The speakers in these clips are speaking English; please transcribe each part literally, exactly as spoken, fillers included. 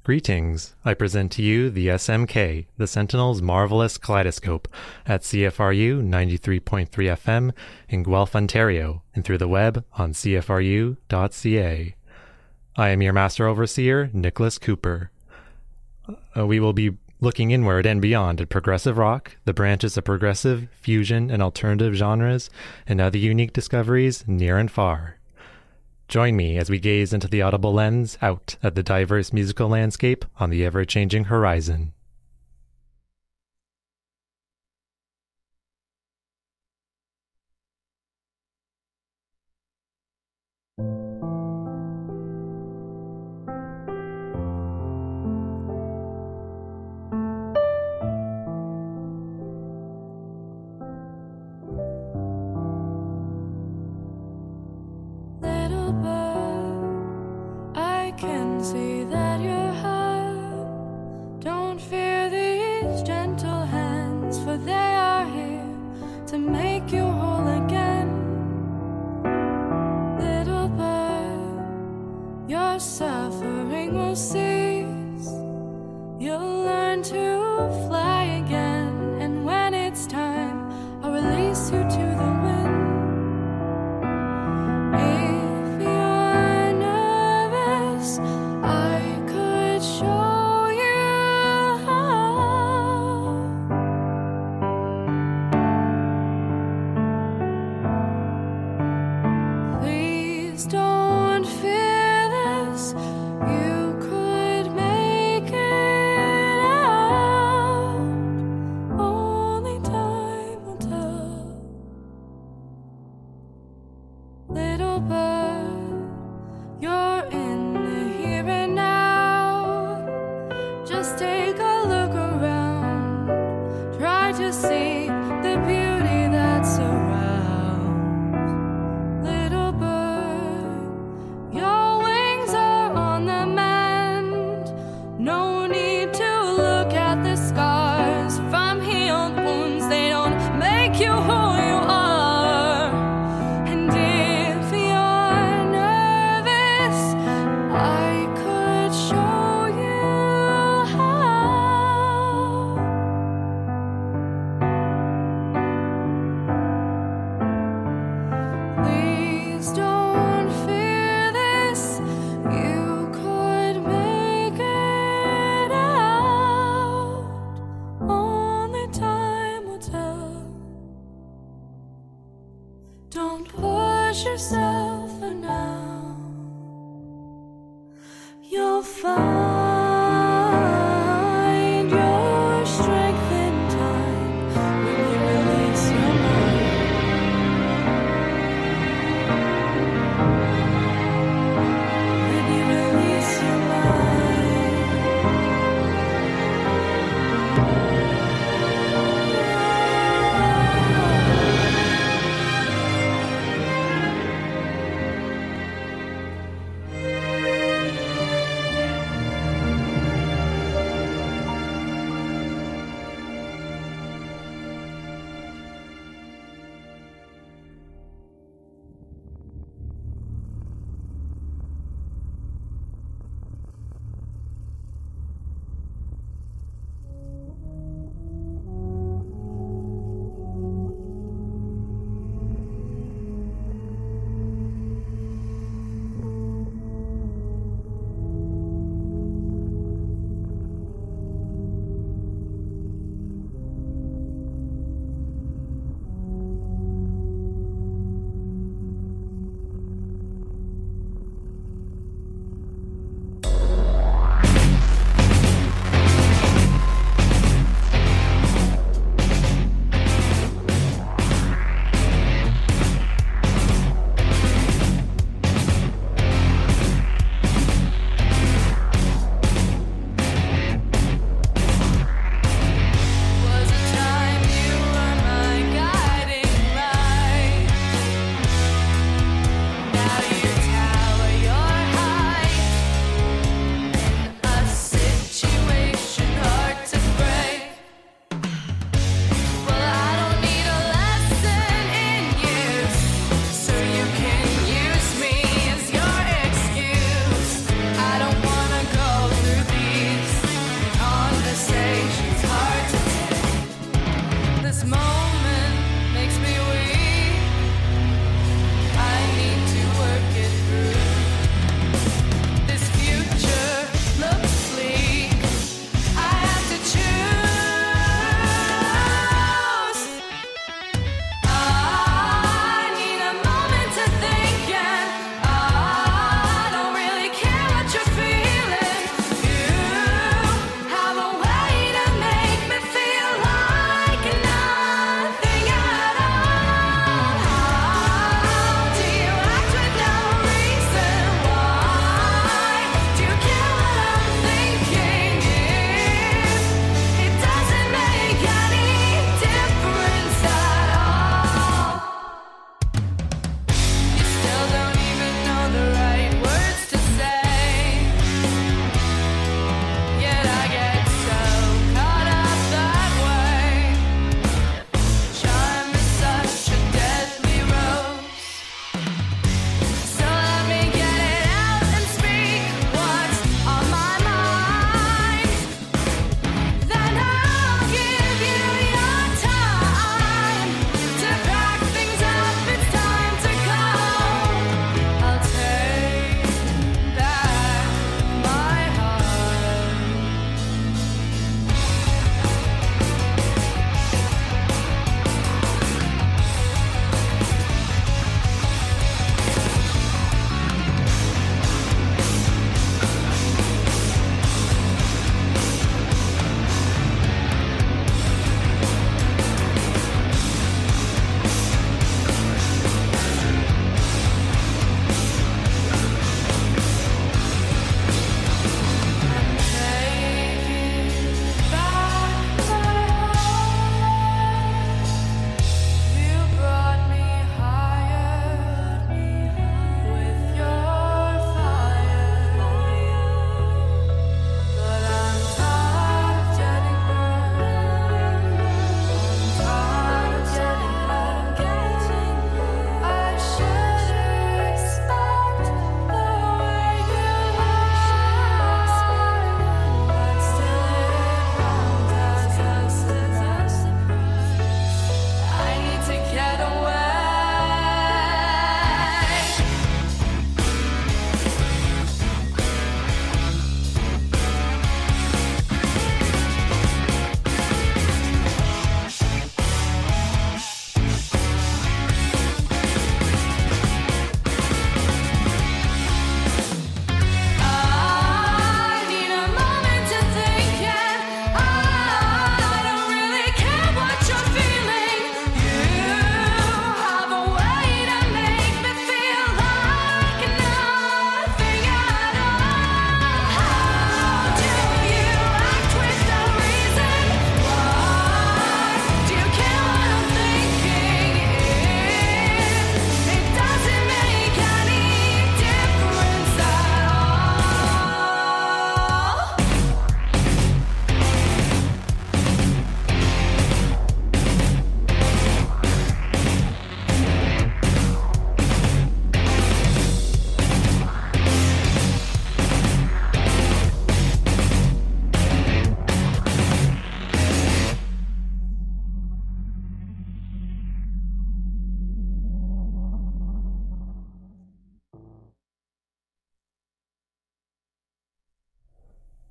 Greetings. I present to you the S M K, the Sentinel's Marvelous Kaleidoscope, at C F R U ninety-three point three F M in Guelph, Ontario, and through the web on c f r u dot c a. I am your Master Overseer, Nicholas Cooper. Uh, we will be looking inward and beyond at progressive rock, the branches of progressive, fusion, and alternative genres, and other unique discoveries near and far. Join me as we gaze into the audible lens out at the diverse musical landscape on the ever-changing horizon.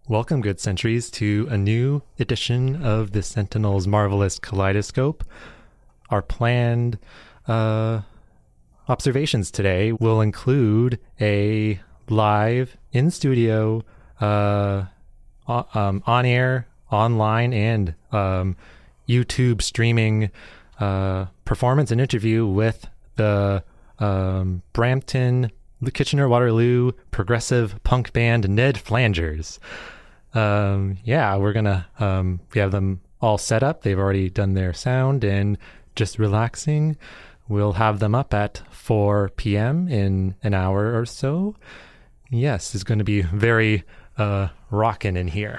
Welcome, good sentries, to a new edition of the Sentinel's Marvelous Kaleidoscope. Our planned uh, observations today will include a live, in-studio, uh, um, on-air, online, and um, YouTube streaming uh, performance and interview with the um, Brampton, Kitchener-Waterloo progressive punk band Ned Flangers. Um, yeah, we're gonna, um, we have them all set up. They've already done their sound and just relaxing. We'll have them up at four p.m. in an hour or so. Yes, it's going to be very, uh, rockin' in here.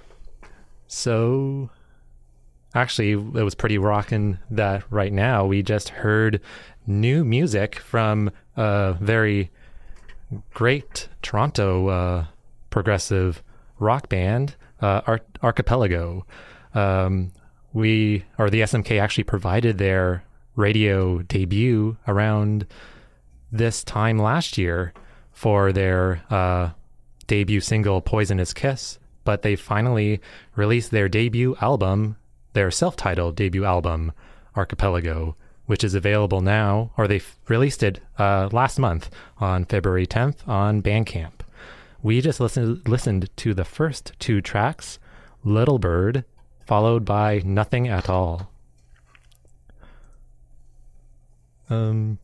So, actually, it was pretty rockin' that right now we just heard new music from a very great Toronto, uh, progressive rock band, uh, Ar- Archipelago. Um, we, or the S M K actually provided their radio debut around this time last year for their uh, debut single, Poisonous Kiss, but they finally released their debut album, their self-titled debut album, Archipelago, which is available now, or they released it uh, last month on February tenth on Bandcamp. We just listened listened to the first two tracks, Little Bird, followed by Nothing at All. Um,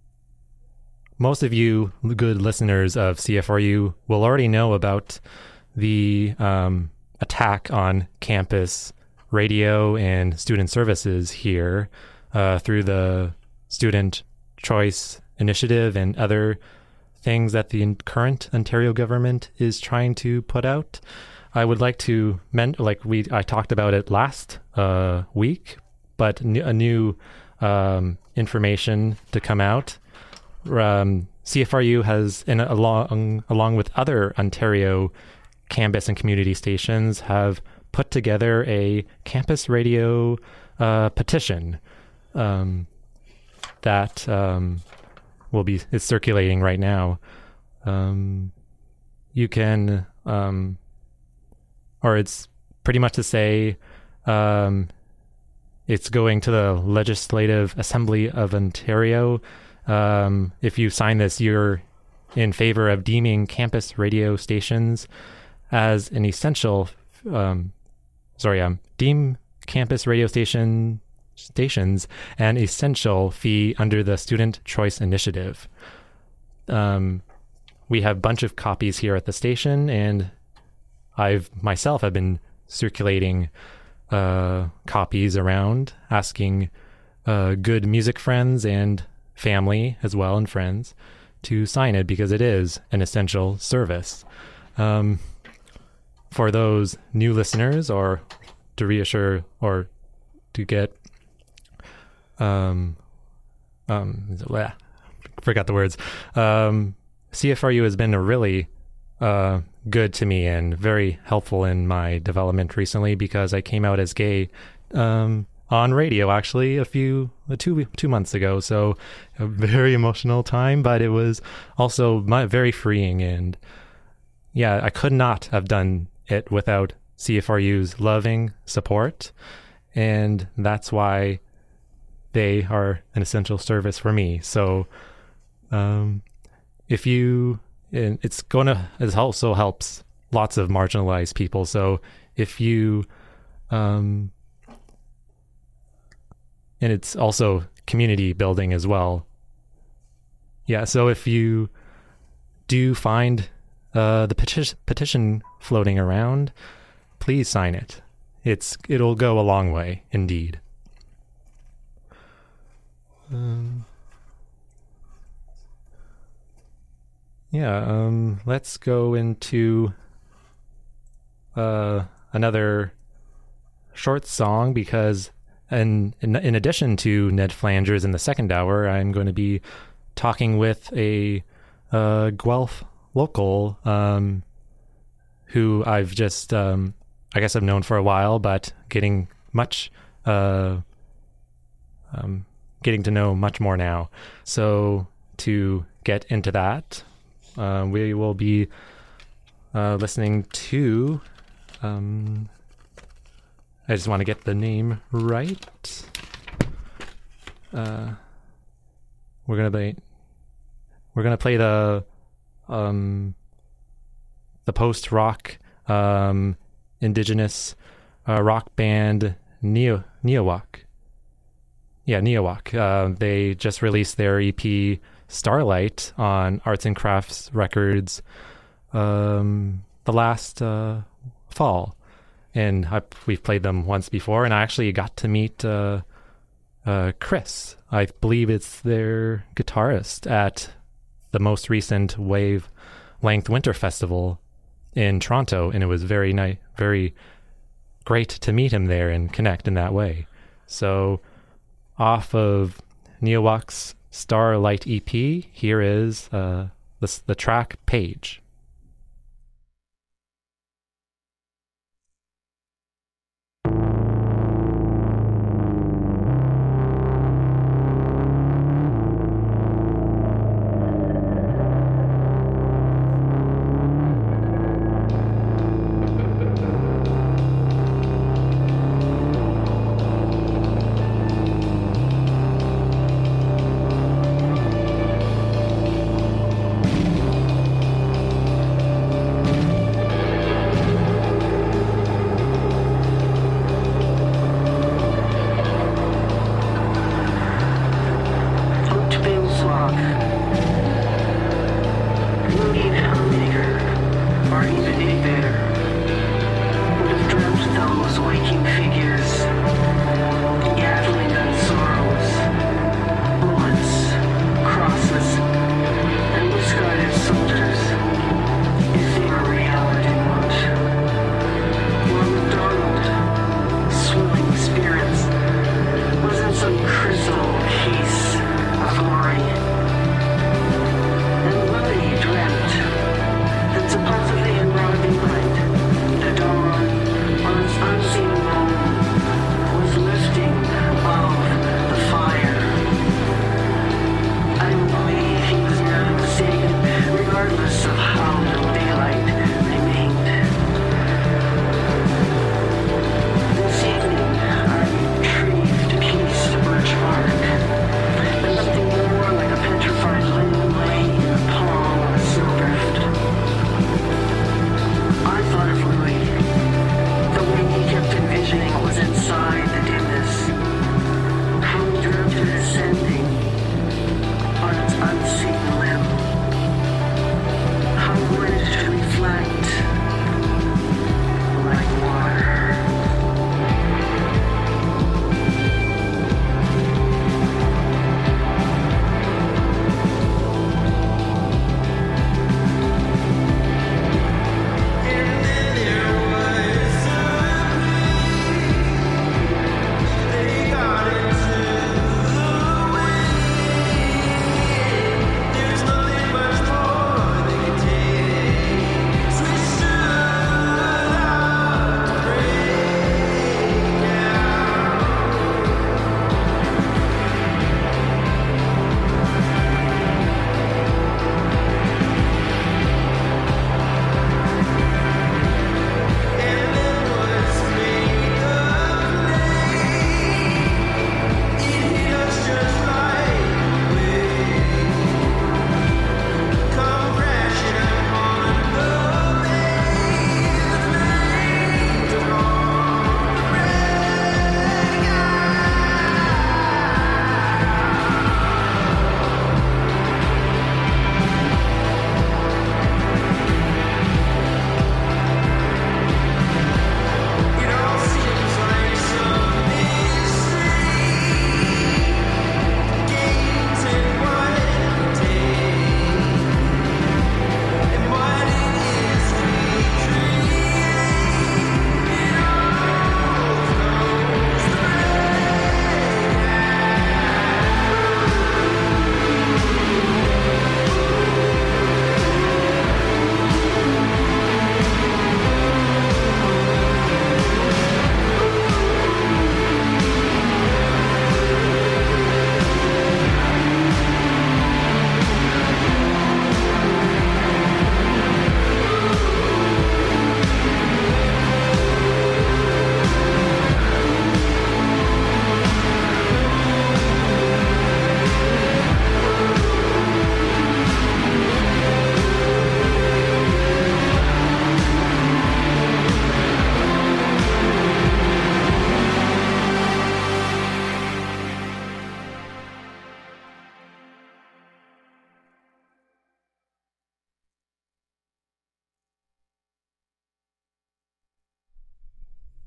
most of you good listeners of C F R U will already know about the um, attack on campus radio and student services here uh, through the Student Choice Initiative and other things that the current Ontario government is trying to put out. I would like to men- like we I talked about it last uh, week, but n- a new um, information to come out. Um, C F R U has, in along along with other Ontario campus and community stations, have put together a campus radio uh, petition um, that. Um, will be is circulating right now. Um, you can, um, or it's pretty much to say, um, it's going to the Legislative Assembly of Ontario. Um, if you sign this, you're in favor of deeming campus radio stations as an essential, um, sorry, um, deem campus radio station stations an essential fee under the Student Choice Initiative. Um, we have a bunch of copies here at the station, and I've myself have been circulating uh, copies around, asking uh, good music friends and family as well, and friends, to sign it because it is an essential service. Um, for those new listeners, or to reassure or to get Um, um, bleh, forgot the words. Um, C F R U has been a really uh, good to me and very helpful in my development recently because I came out as gay um, on radio actually a few two two months ago. So a very emotional time, but it was also my, very freeing. And yeah, I could not have done it without C F R U's loving support, and that's why they are an essential service for me. So um, if you, and it's going to, it also helps lots of marginalized people. So if you, um, and it's also community building as well. Yeah. So if you do find uh, the peti- petition floating around, please sign it. It's, it'll go a long way indeed. Um, yeah, um, let's go into uh, another short song because in, in in addition to Ned Flangers in the second hour, I'm going to be talking with a uh, Guelph local um, who I've just, um, I guess I've known for a while, but getting much... Uh, um, getting to know much more now. So to get into that, uh, we will be uh, listening to Um, I just want to get the name right. Uh, we're gonna play. We're gonna play the um, the post-rock um, indigenous uh, rock band Neo Neowak. Yeah, Neowak. Uh, they just released their E P Starlight on Arts and Crafts Records um, the last uh, fall, and I, we've played them once before, and I actually got to meet uh, uh, Chris. I believe it's their guitarist at the most recent Wave Length Winter Festival in Toronto, and it was very nice, very great to meet him there and connect in that way. So, off of Neowak's Starlight E P, here is uh, the, the track Page.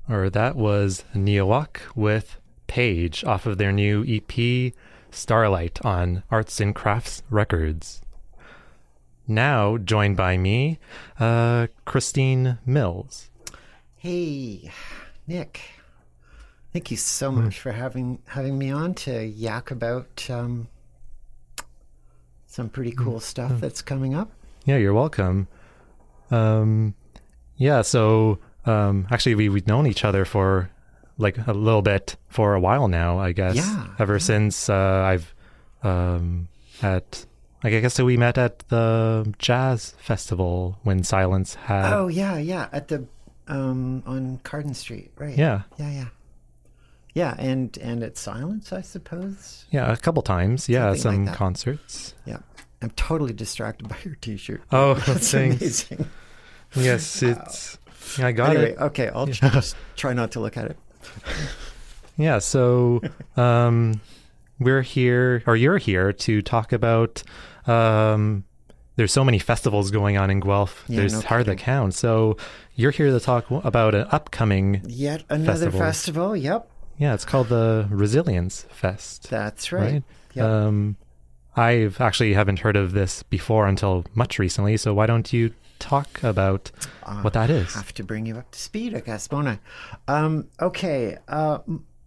or that was Neowak with Page off of their new E P Starlight on Arts and Crafts Records. Now joined by me, uh, Christine Mills. Hey, Nick. Thank you so much mm. for having having me on to yak about um, some pretty cool stuff mm. that's coming up. Yeah, you're welcome. Um, yeah, so um, actually we, we've known each other for like a little bit for a while now, I guess. Yeah. Ever yeah. since uh, I've um, at... Like I guess so we met at the jazz festival when Silence had... Oh, yeah, yeah, at the... Um, on Carden Street, right? Yeah. Yeah, yeah. Yeah, and, and at Silence, I suppose? Yeah, a couple times. Yeah, Something some like concerts. Yeah. I'm totally distracted by your T-shirt. Oh, that's thanks. amazing. Yes, it's... I got anyway, it. Okay, I'll yeah. just try not to look at it. Yeah, so um, we're here, or you're here, to talk about... Um, there's so many festivals going on in Guelph. Yeah, there's no hard kidding. to count. So you're here to talk about an upcoming Yet another festival. festival, yep. Yeah, it's called the Resilience Fest. That's right. right? Yep. Um, I've actually haven't heard of this before until much recently. So why don't you talk about uh, what that is? I have to bring you up to speed, I guess, won't I? Um, okay. Uh,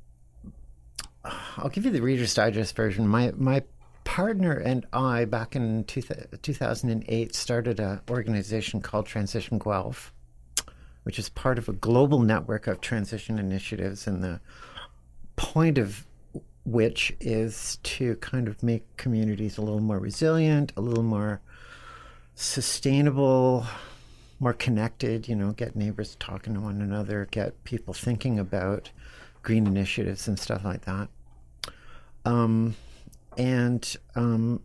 I'll give you the Reader's Digest version. My my partner and I, back in two thousand eight, started an organization called Transition Guelph, which is part of a global network of transition initiatives, and the point of which is to kind of make communities a little more resilient, a little more sustainable, more connected, you know, get neighbors talking to one another, get people thinking about green initiatives and stuff like that. Um, And um,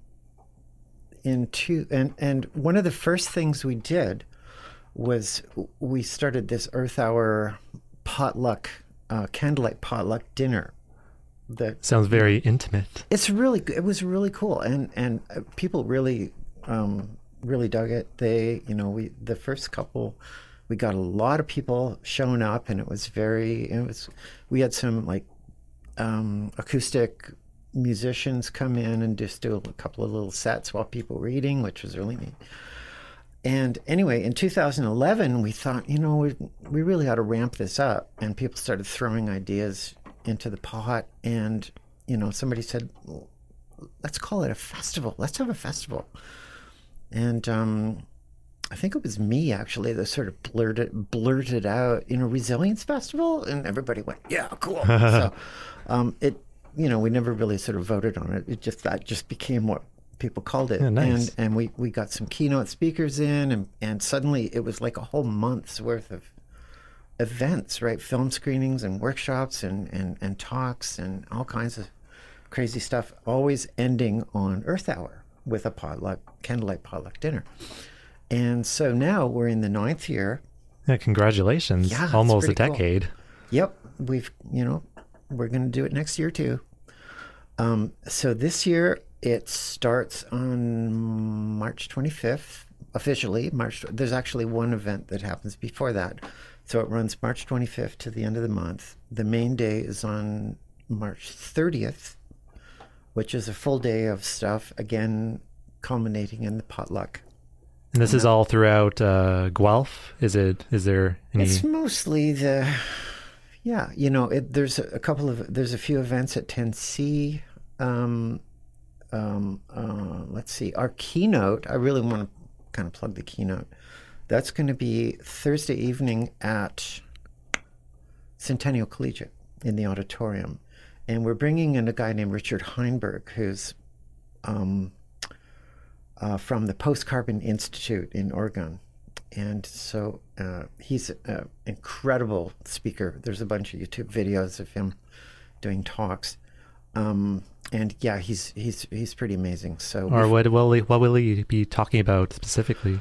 in two, and, and one of the first things we did was we started this Earth Hour potluck, uh, candlelight potluck dinner. That sounds very intimate. It's really, it was really cool, and and people really, um, really dug it. They, you know, we the first couple, we got a lot of people showing up, and it was very, it was, we had some like um, acoustic musicians come in and just do a couple of little sets while people were eating, which was really neat. And anyway, in two thousand eleven, we thought, you know, we, we really ought to ramp this up. And people started throwing ideas into the pot. And, you know, somebody said, well, let's call it a festival. Let's have a festival. And um, I think it was me, actually, that sort of blurted, blurted out, you know, Resilience Festival. And everybody went, yeah, cool. So um, it, you know, we never really sort of voted on it. It just, that just became what people called it. Yeah, nice. And and we, we got some keynote speakers in, and, and suddenly it was like a whole month's worth of events, right? Film screenings and workshops and, and, and talks and all kinds of crazy stuff, always ending on Earth Hour with a potluck, candlelight potluck dinner. And so now we're in the ninth year. Yeah, congratulations. Yeah, almost a cool. decade. Yep. We've, you know, we're going to do it next year too. Um, so this year it starts on March twenty-fifth, officially. March. There's actually one event that happens before that. So it runs March twenty-fifth to the end of the month. The main day is on March thirtieth, which is a full day of stuff, again, culminating in the potluck. And this and is that, all throughout uh, Guelph? Is it? Is there any... It's mostly the... Yeah, you know, it, there's a, a couple of, there's a few events at ten C. Um, um, uh, let's see, our keynote, I really want to kind of plug the keynote. That's going to be Thursday evening at Centennial Collegiate in the auditorium. And we're bringing in a guy named Richard Heinberg, who's um, uh, from the Post-Carbon Institute in Oregon. And so uh, he's an incredible speaker. There's a bunch of YouTube videos of him doing talks. Um, and yeah, he's he's he's pretty amazing. So, or what will he, what will he be talking about specifically?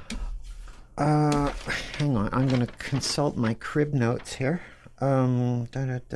Uh, hang on, I'm going to consult my crib notes here. Um,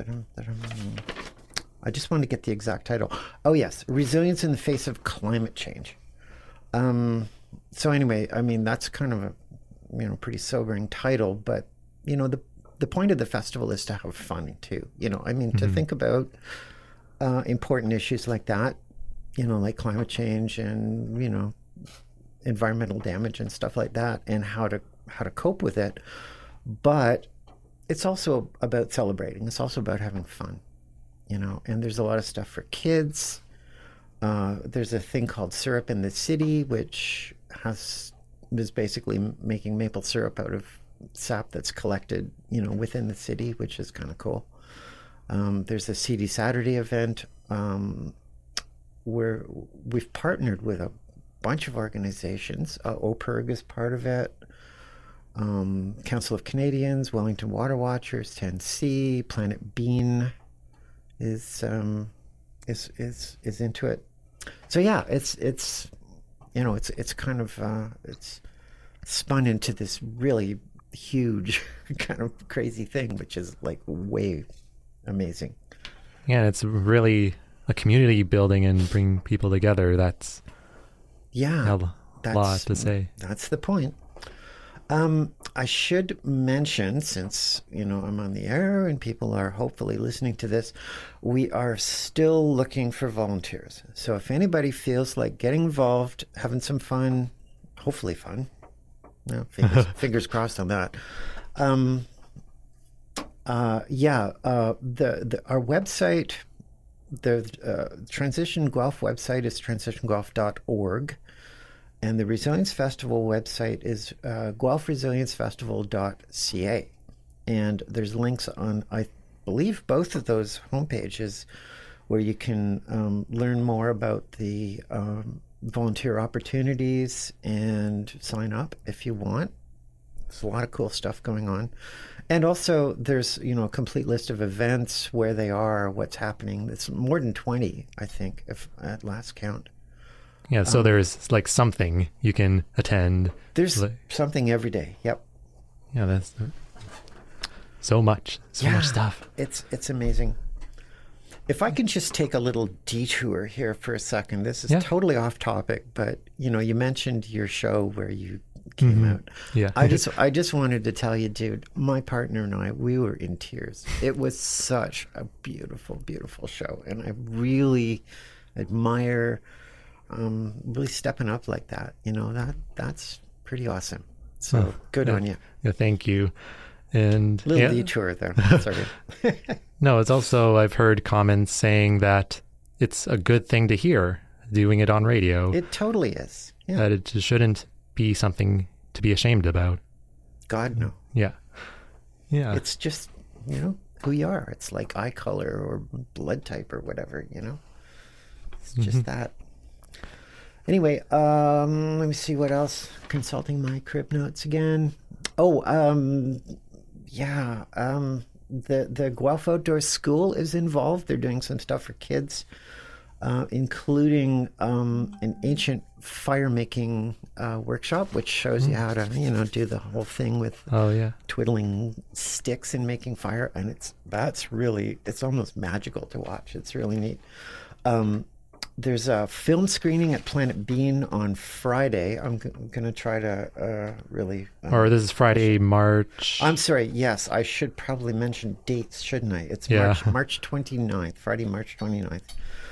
I just want to get the exact title. Oh yes, Resilience in the Face of Climate Change. Um, so anyway, I mean that's kind of a you know pretty sobering title, but you know the the point of the festival is to have fun too. You know, I mean, to Mm-hmm. think about uh, important issues like that, you know, like climate change and, you know, environmental damage and stuff like that, and how to how to cope with it. But it's also about celebrating. It's also about having fun, you know. And there's a lot of stuff for kids. Uh, there's a thing called Syrup in the City, which has is basically making maple syrup out of sap that's collected, you know, within the city, which is kind of cool. Um, there's a Seedy Saturday event um, where we've partnered with a bunch of organizations. Uh, O P I R G is part of it. Um, Council of Canadians, Wellington Water Watchers, ten C, Planet Bean is um, is is is into it. So yeah, it's it's you know it's it's kind of uh, it's spun into this really huge kind of crazy thing, which is like way amazing. Yeah, it's really a community building and bring people together. That's Yeah, a that's, lot to say. That's the point. Um, I should mention, since, you know, I'm on the air and people are hopefully listening to this, we are still looking for volunteers. So if anybody feels like getting involved, having some fun, hopefully fun, no, fingers, fingers crossed on that. Um, uh, yeah, uh, the, the our website, the uh, Transition Guelph website is transition guelph dot org. And the Resilience Festival website is uh, guelph resilience festival dot c a. And there's links on, I believe, both of those homepages where you can um, learn more about the um, volunteer opportunities and sign up if you want. There's a lot of cool stuff going on. And also there's, you know, a complete list of events, where they are, what's happening. It's more than twenty, I think, if at last count. Yeah, so Um, there's like something you can attend. There's Like- something every day. Yep. Yeah, that's so much, so Yeah, much stuff. It's it's amazing. If I can just take a little detour here for a second. This is Yeah. totally off topic, but you know, you mentioned your show where you came Mhm. out. Yeah. I just I just wanted to tell you, dude, my partner and I, we were in tears. It was such a beautiful, beautiful show, and I really admire um, really stepping up like that. You know, that that's pretty awesome. So Oh, good yeah. on you. Yeah, thank you. And Little yeah, detour there. Sorry. no, it's also, I've heard comments saying that it's a good thing to hear doing it on radio, It totally is. Yeah. that it just shouldn't be something to be ashamed about. God, no. Yeah. Yeah. It's just, you know, who you are. It's like eye color or blood type or whatever, you know? It's just that. Anyway, um, let me see what else. Consulting my crib notes again. Oh, um, yeah. Um, the, the Guelph Outdoor School is involved. They're doing some stuff for kids, uh, including um, an ancient fire making uh, workshop, which shows you how to, you know, do the whole thing with oh, yeah. twiddling sticks and making fire, and it's that's really it's almost magical to watch. It's really neat. Um, there's a film screening at Planet Bean on Friday. I'm, g- I'm gonna try to uh, really. Um, Or this is Friday, March. I'm sorry. Yes, I should probably mention dates, shouldn't I? It's Yeah. March March twenty-ninth, Friday, March twenty-ninth.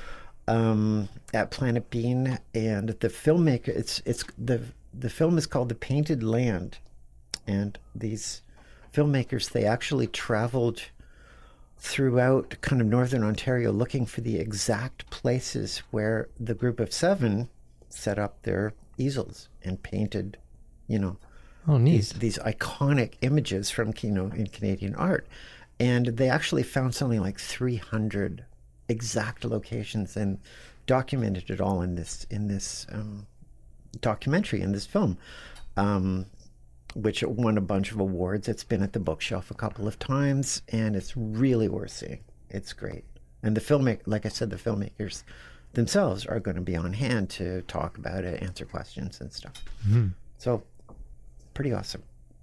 Um, at Planet Bean, and the filmmaker. It's it's the the film is called The Painted Land, and these filmmakers, they actually traveled throughout kind of northern Ontario looking for the exact places where the group of seven set up their easels and painted, you know, oh, neat. these these iconic images from, you know, in Canadian art. And they actually found something like three hundred exact locations and documented it all in this in this um, documentary, in this film, um, which won a bunch of awards. It's been at the bookshelf a couple of times, and it's really worth seeing. It's great. And the filmmaker, like I said, the filmmakers themselves are going to be on hand to talk about it, answer questions and stuff. Mhm. So, pretty awesome.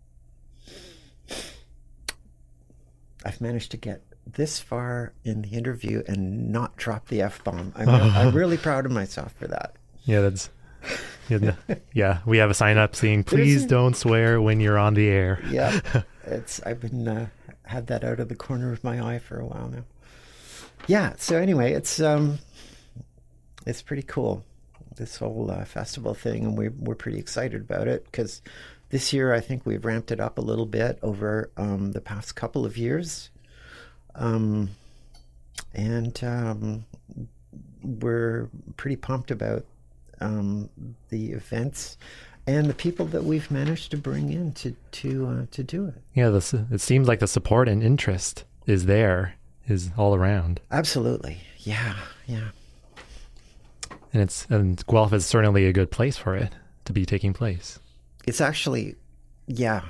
I've managed to get this far in the interview and not drop the F-bomb. I'm, re- I'm really proud of myself for that. Yeah, that's. Yeah, yeah, we have a sign up saying, please There's- don't swear when you're on the air. Yeah, it's I've been uh, had that out of the corner of my eye for a while now. Yeah. So anyway, it's um, it's pretty cool, this whole uh, festival thing, and we're we're pretty excited about it because this year I think we've ramped it up a little bit over um, the past couple of years, um, and um, we're pretty pumped about um, the events and the people that we've managed to bring in to to uh, to do it. Yeah, this, it seems like the support and interest is there, is all around. Absolutely, yeah, yeah. And it's and Guelph is certainly a good place for it to be taking place. It's actually, yeah.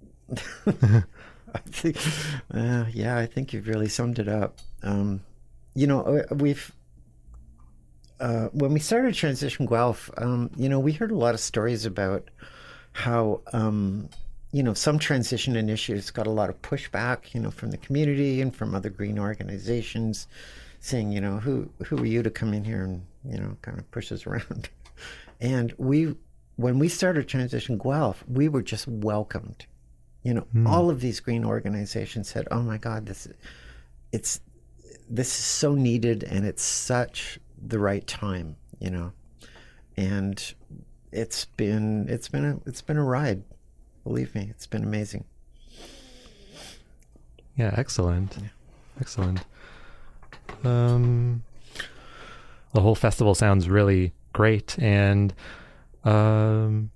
I think, uh, yeah, I think you've really summed it up. Um, you know, we've. Uh, when we started Transition Guelph, um, you know, we heard a lot of stories about how, um, you know, some transition initiatives got a lot of pushback, you know, from the community and from other green organizations saying, you know, who, who are you to come in here and, you know, kind of push us around? And we, when we started Transition Guelph, we were just welcomed. You know, mm. all of these green organizations said, oh my God, this, it's, this is so needed and it's such the right time, you know, and it's been it's been a it's been a ride, believe me, it's been amazing. Yeah, excellent, yeah. excellent. Um, the whole festival sounds really great, and um,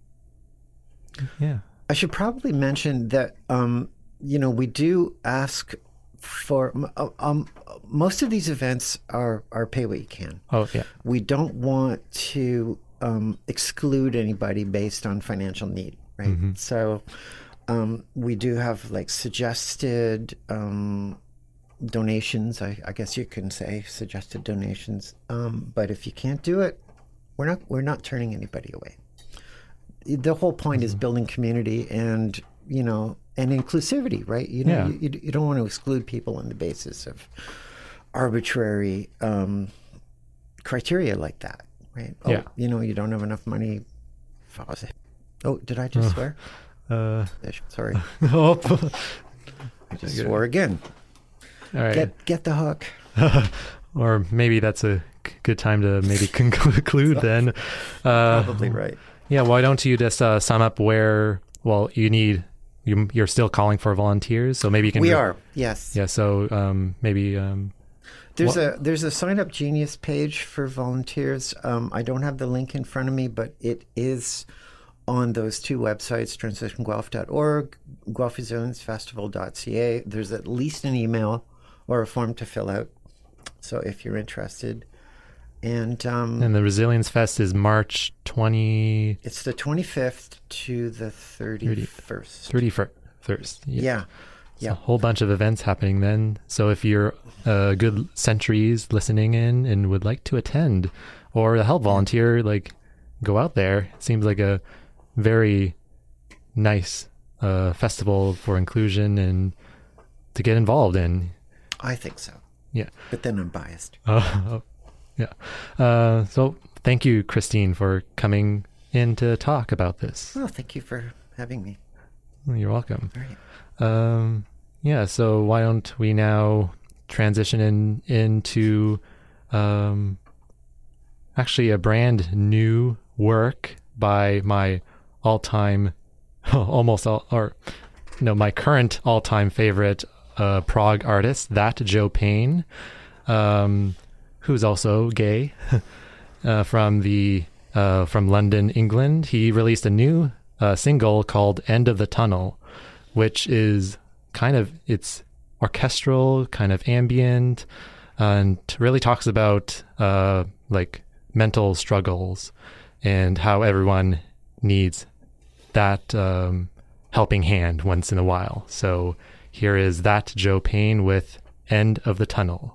yeah. I should probably mention that um, you know, we do ask for um, most of these events are, are pay what you can. Oh, yeah. We don't want to um, exclude anybody based on financial need, right? Mm-hmm. So um, we do have like suggested um, donations. I, I guess you can say suggested donations. Um, but if you can't do it, we're not we're not turning anybody away. The whole point mm-hmm. is building community and, you know, and inclusivity, right? You know, yeah. you, you don't want to exclude people on the basis of arbitrary um, criteria like that, right? Oh, yeah. you know, you don't have enough money. Oh, did I just uh, swear? Uh, Sorry. oh. I just swore again. All right. Get get the hook. Or maybe that's a good time to maybe conclude then. Uh, Probably right. Yeah. Why don't you just uh, sum up where? Well, you need. You, you're still calling for volunteers, so maybe you can. We re- are, yes. Yeah, so um, maybe um, there's wh- a there's a Sign Up Genius page for volunteers. Um, I don't have the link in front of me, but it is on those two websites: transition guelph dot org, guelph zones festival dot c a. There's at least an email or a form to fill out. So if you're interested. And um, and the Resilience Fest is March twentieth. It's the twenty-fifth to the thirty-first. thirty-first. Yeah. Yeah. Yeah. A whole bunch of events happening then. So if you're uh, good centuries listening in and would like to attend or to help volunteer, like go out there. It seems like a very nice uh, festival for inclusion and to get involved in. I think so. Yeah. But then I'm biased. Uh, Yeah. Uh, so thank you, Christine, for coming in to talk about this. Well, thank you for having me. Well, you're welcome. All right. Um, yeah, so why don't we now transition in into um, actually a brand new work by my all-time, almost all, or no, my current all-time favorite uh, prog artist, That Joe Payne. Um who's also gay, uh, from the uh, from London, England. He released a new uh, single called "End of the Tunnel," which is kind of it's orchestral, kind of ambient, and really talks about uh, like mental struggles and how everyone needs that um, helping hand once in a while. So here is That Joe Payne with "End of the Tunnel."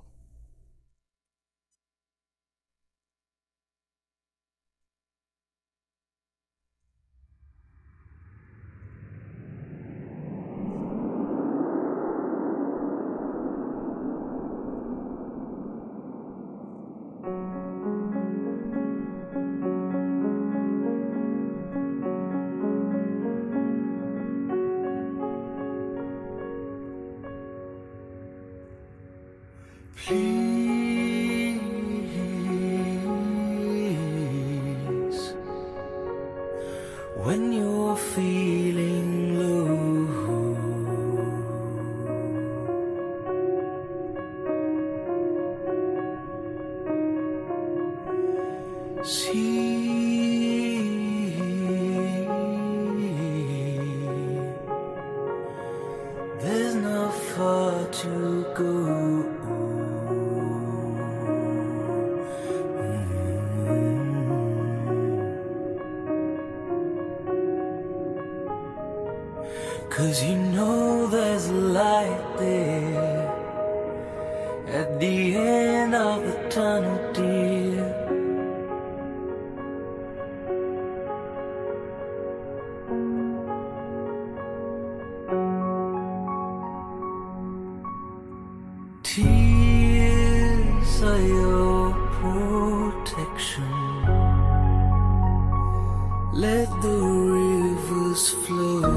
Please, when you're feeling low, see, there's not far to go. Cause you know there's a light there at the end of the tunnel, dear. Tears are your protection. Let the rivers flow.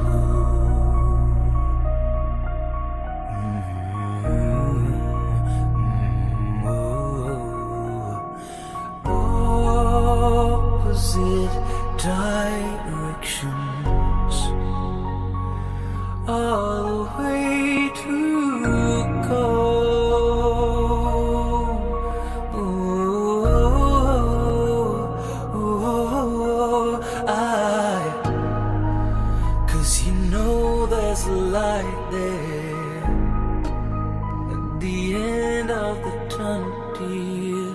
Directions all the way to go. Oh, oh, oh, I, 'cause you know there's a light there at the end of the tunnel, dear.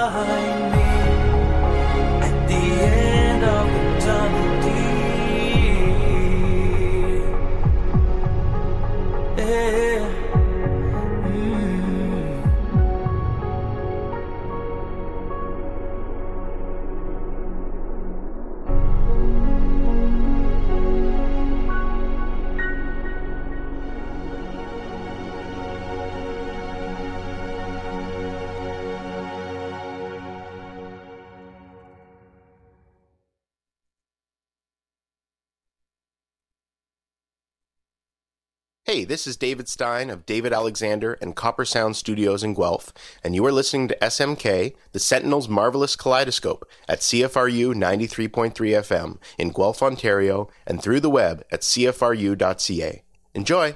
behind me. At the end of the tunnel, dear. Yeah. Hey, this is David Stein of David Alexander and Copper Sound Studios in Guelph, and you are listening to S M K, the Sentinel's Marvelous Kaleidoscope, at C F R U ninety-three point three F M in Guelph, Ontario, and through the web at c f r u dot c a. Enjoy!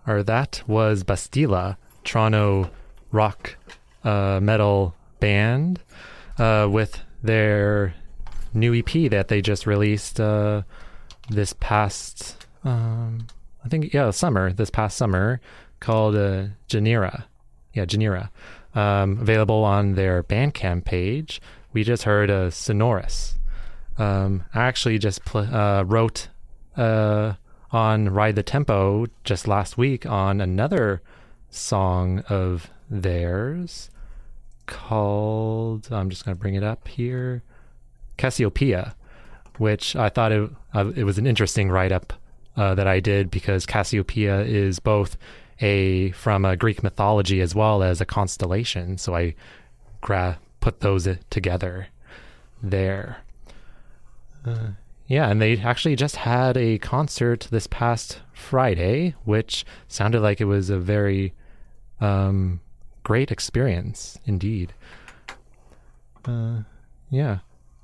or that was Bastila, Toronto rock uh, metal band, uh, with their new E P that they just released uh, this past, um, I think, yeah, summer, this past summer, called uh, Genera. Yeah, Genera. Um, available on their Bandcamp page. We just heard uh, Sonorous. Um, I actually just pl- uh, wrote uh, on Ride the Tempo just last week on another song of theirs called, I'm just going to bring it up here, Cassiopeia, which I thought it, uh, it was an interesting write-up uh, that I did, because Cassiopeia is both a from a Greek mythology as well as a constellation. So I gra- put those together there. Uh, yeah, and they actually just had a concert this past Friday, which sounded like it was a very um, great experience indeed. Uh, yeah.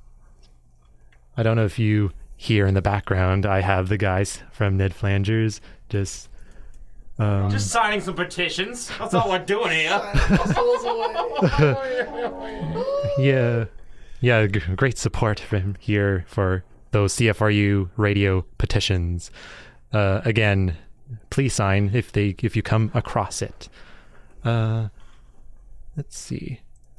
I don't know if you hear in the background, I have the guys from Ned Flanders just... Um, just signing some petitions. That's all we're doing here. yeah. Yeah, g- great support from here for those C F R U radio petitions. Uh, again, please sign if they if you come across it. Uh, let's see.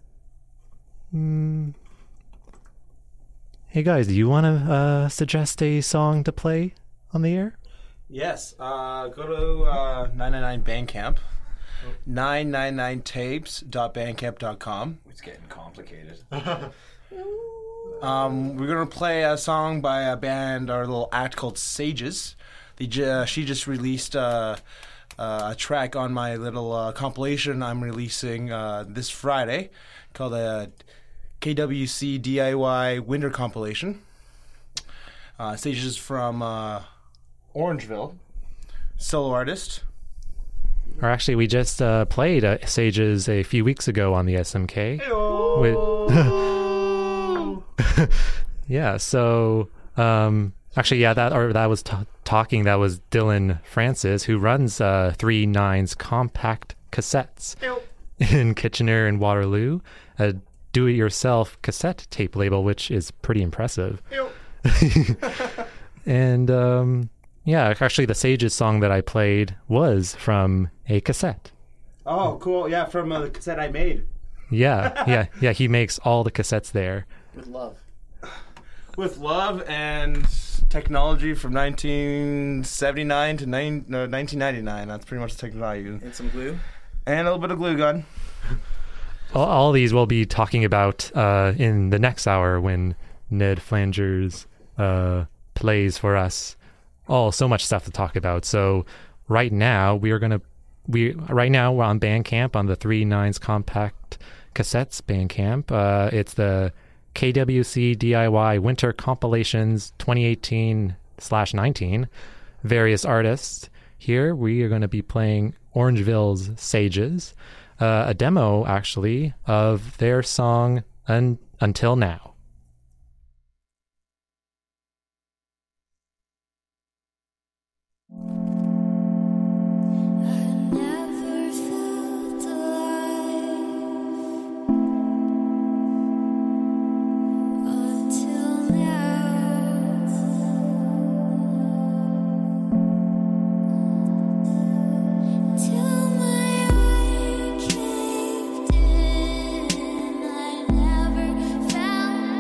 Mm. Hey guys, do you want to uh, suggest a song to play on the air? Yes. Uh, go to uh, nine nine nine Bandcamp. nine nine nine tapes dot bandcamp dot com. It's getting complicated. Um, we're gonna play a song by a band, our little act called Sages. They j- uh, she just released uh, uh, a track on my little uh, compilation I'm releasing uh, this Friday, called a K W C D I Y Winter Compilation. Uh, Sages is from uh, Orangeville, solo artist. Or actually, we just uh, played uh, Sages a few weeks ago on the S M K. With yeah, so um, actually, yeah, that or that was t- talking. That was Dylan Francis, who runs uh, Three Nines Compact Cassettes in Kitchener and Waterloo, a do-it-yourself cassette tape label, which is pretty impressive. And um, yeah, actually, the Sages song that I played was from a cassette. Oh, cool! Yeah, from a cassette I made. Yeah, yeah, yeah. He makes all the cassettes there. With love. With love and technology from nineteen seventy-nine to nine, no, nineteen ninety-nine. That's pretty much the technology. And some glue. And a little bit of glue gun. All, all these we'll be talking about uh, in the next hour when Ned Flanders uh, plays for us. Oh, so much stuff to talk about. So right now we are gonna we right now we're on Bandcamp on the Three Nines Compact Cassettes Bandcamp. Uh, it's the K W C D I Y Winter Compilations twenty eighteen slash nineteen. Various artists. Here we are going to be playing Orangeville's Sages, uh, a demo actually of their song Un- Until Now. Found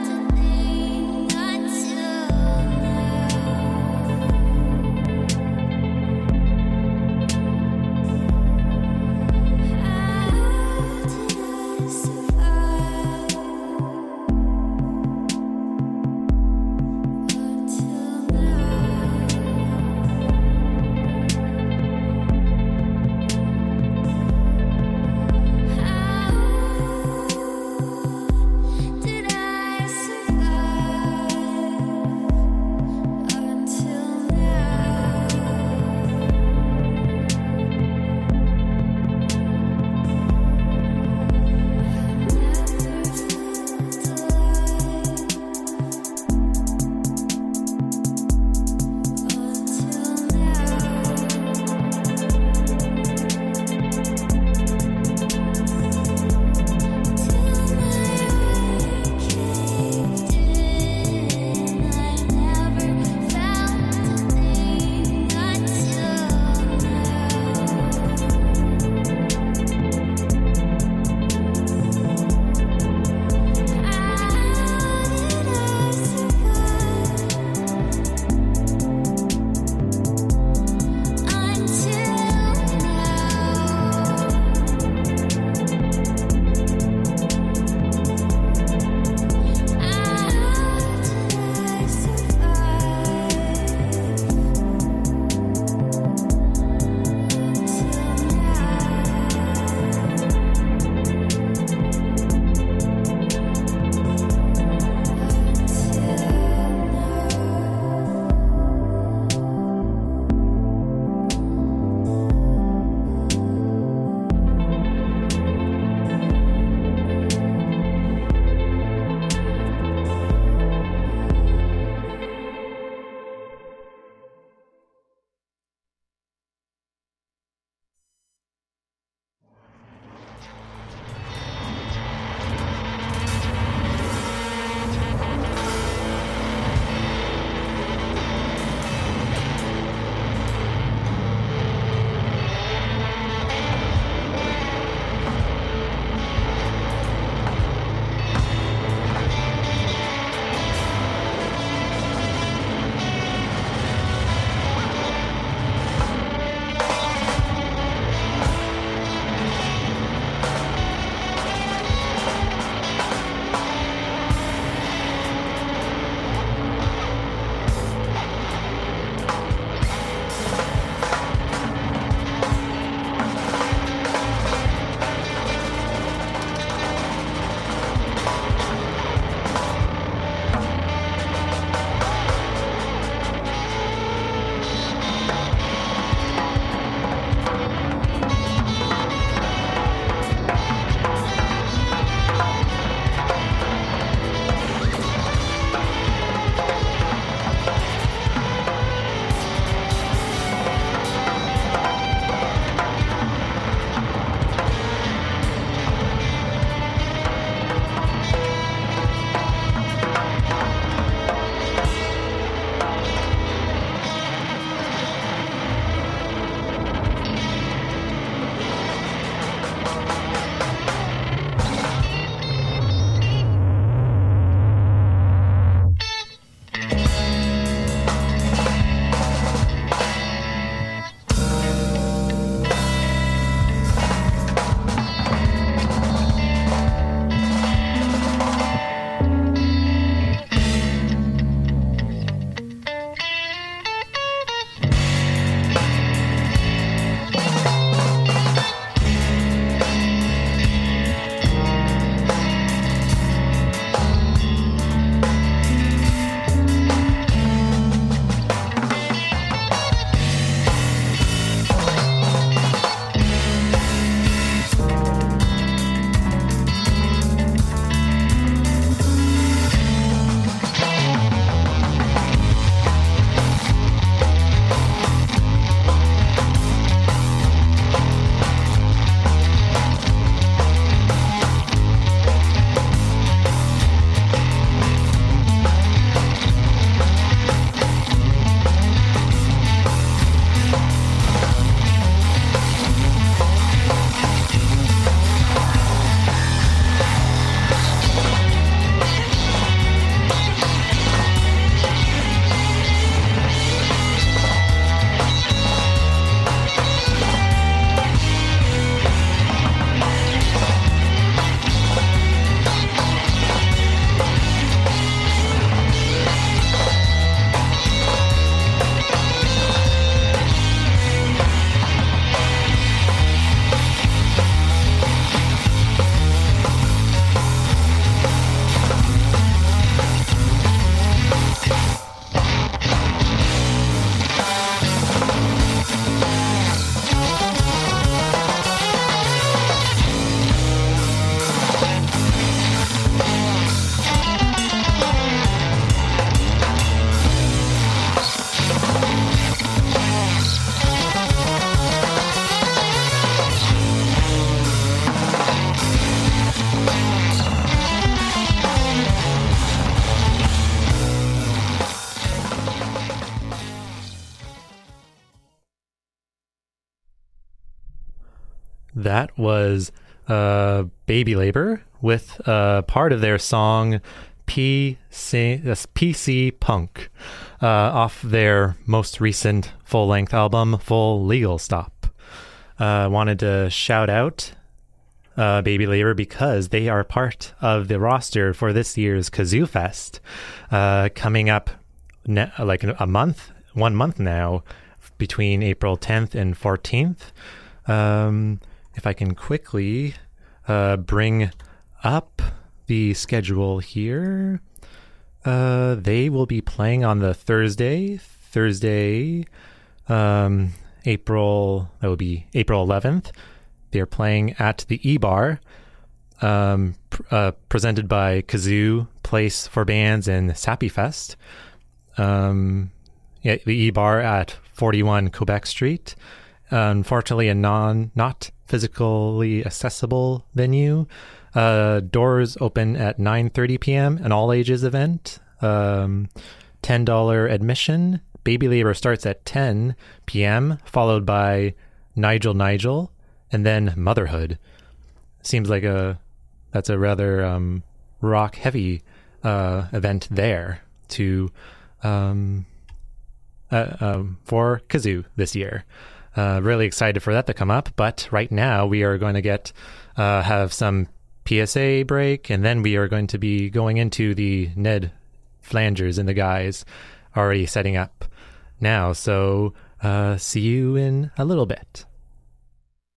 That was uh, Baby Labor with uh, part of their song P C, that's P C Punk uh, off their most recent full-length album, Full Legal Stop. I uh, wanted to shout out uh, Baby Labor because they are part of the roster for this year's Kazoo Fest, uh, coming up ne- like a month, one month now, between April tenth and fourteenth. Um, if I can quickly uh, bring up the schedule here, uh, they will be playing on the Thursday, Thursday, um, April, that will be April eleventh. They're playing at the E-Bar, um, pr- uh, presented by Kazoo, Place for Bands, and Sappy Fest. Um, yeah, the E-Bar at forty-one Quebec Street. Unfortunately, a non not physically accessible venue. Uh, doors open at nine thirty p.m. An all-ages event. Um, ten dollars admission. Baby Labor starts at ten p.m., followed by Nigel Nigel, and then Motherhood. Seems like a that's a rather um, rock-heavy uh, event there to um, uh, um, for Kazoo this year. Uh, really excited for that to come up, but right now we are going to get uh, have some P S A break, and then we are going to be going into the Ned Flangers and the guys already setting up now. So uh, see you in a little bit.